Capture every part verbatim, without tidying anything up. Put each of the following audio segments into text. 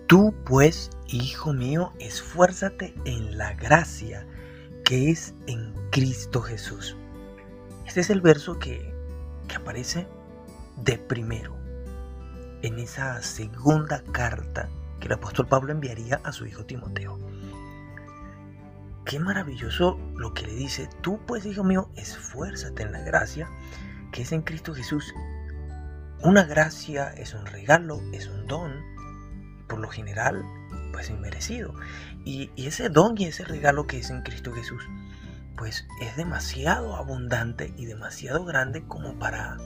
Tú pues, hijo mío, esfuérzate en la gracia que es en Cristo Jesús. Este es el verso que, que aparece de primero en esa segunda carta que el apóstol Pablo enviaría a su hijo Timoteo. Qué maravilloso lo que le dice: tú pues, hijo mío, esfuérzate en la gracia que es en Cristo Jesús. Una gracia es un regalo, es un don, por lo general, pues inmerecido. Y, y ese don y ese regalo que es en Cristo Jesús, pues es demasiado abundante y demasiado grande como para,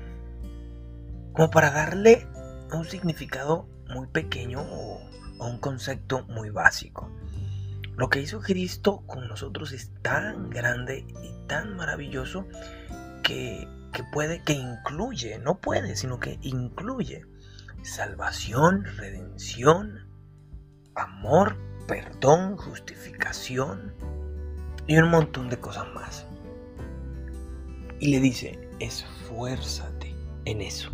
como para darle un significado muy pequeño o, o un concepto muy básico. Lo que hizo Cristo con nosotros es tan grande y tan maravilloso que, que puede, que incluye, no puede, sino que incluye salvación, redención, amor, perdón, justificación y un montón de cosas más. Y le dice: esfuérzate en eso.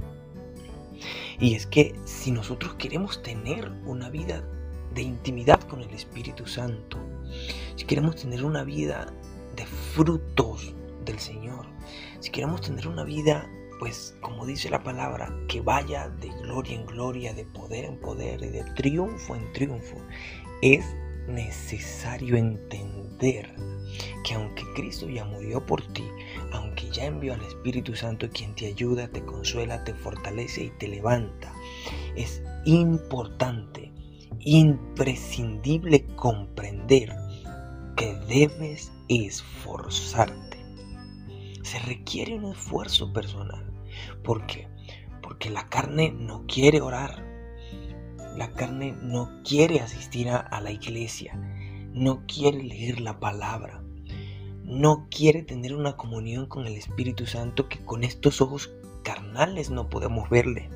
Y es que si nosotros queremos tener una vida de intimidad con el Espíritu Santo, si queremos tener una vida de frutos del Señor, si queremos tener una vida, pues como dice la palabra, que vaya de gloria en gloria, de poder en poder y de triunfo en triunfo, es necesario entender que aunque Cristo ya murió por ti, aunque ya envió al Espíritu Santo quien te ayuda, te consuela, te fortalece y te levanta, es importante, imprescindible comprender que debes esforzarte. Se requiere un esfuerzo personal. ¿Por qué? Porque la carne no quiere orar. La carne no quiere asistir a, a la iglesia. No quiere leer la palabra. No quiere tener una comunión con el Espíritu Santo que con estos ojos carnales no podemos verle.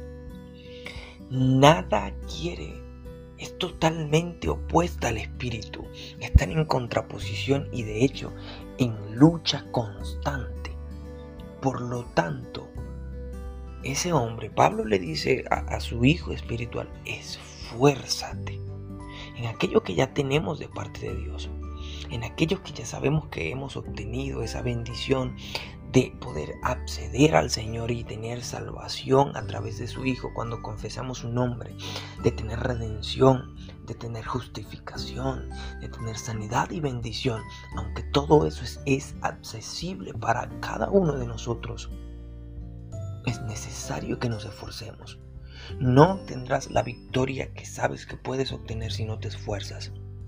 Nada quiere. Es totalmente opuesta al Espíritu. Están en contraposición y de hecho en lucha constante. Por lo tanto, ese hombre, Pablo le dice a, a su hijo espiritual: esfuérzate en aquello que ya tenemos de parte de Dios, en aquello que ya sabemos que hemos obtenido esa bendición de poder acceder al Señor y tener salvación a través de su Hijo cuando confesamos su nombre, de tener redención, de tener justificación, de tener sanidad y bendición. Aunque todo eso es, es accesible para cada uno de nosotros, es necesario que nos esforcemos. No tendrás la victoria que sabes que puedes obtener si no te esfuerzas.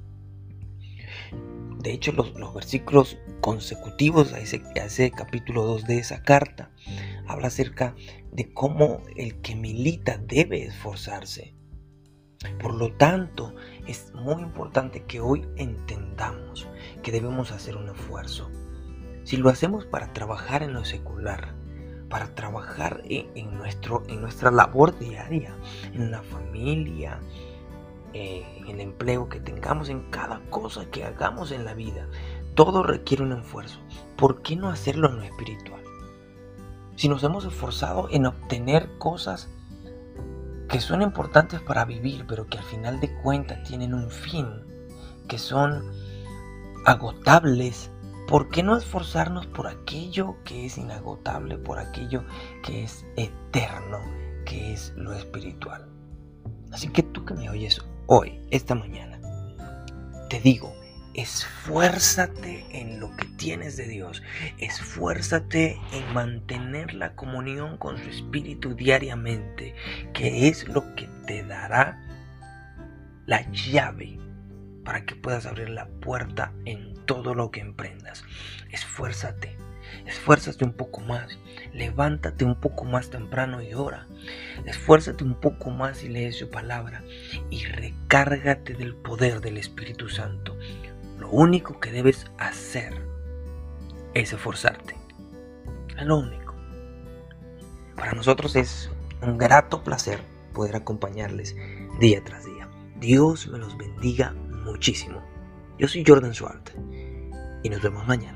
De hecho, los, los versículos consecutivos a ese, a ese capítulo dos de esa carta habla acerca de cómo el que milita debe esforzarse. Por lo tanto, es muy importante que hoy entendamos que debemos hacer un esfuerzo. Si lo hacemos para trabajar en lo secular, para trabajar en, en, nuestro, en nuestra labor diaria, en la familia, eh, en el empleo que tengamos, en cada cosa que hagamos en la vida, todo requiere un esfuerzo. ¿Por qué no hacerlo en lo espiritual? Si nos hemos esforzado en obtener cosas que son importantes para vivir, pero que al final de cuentas tienen un fin, que son agotables, ¿por qué no esforzarnos por aquello que es inagotable, por aquello que es eterno, que es lo espiritual? Así que tú que me oyes hoy, esta mañana, te digo: esfuérzate en lo que tienes de Dios. Esfuérzate en mantener la comunión con su Espíritu diariamente, que es lo que te dará la llave para que puedas abrir la puerta en todo lo que emprendas. Esfuérzate, esfuérzate un poco más. Levántate un poco más temprano y ora. Esfuérzate un poco más y lee su palabra. Y recárgate del poder del Espíritu Santo. Lo único que debes hacer es esforzarte. Es lo único. Para nosotros es un grato placer poder acompañarles día tras día. Dios me los bendiga muchísimo. Yo soy Jordan Swart y nos vemos mañana.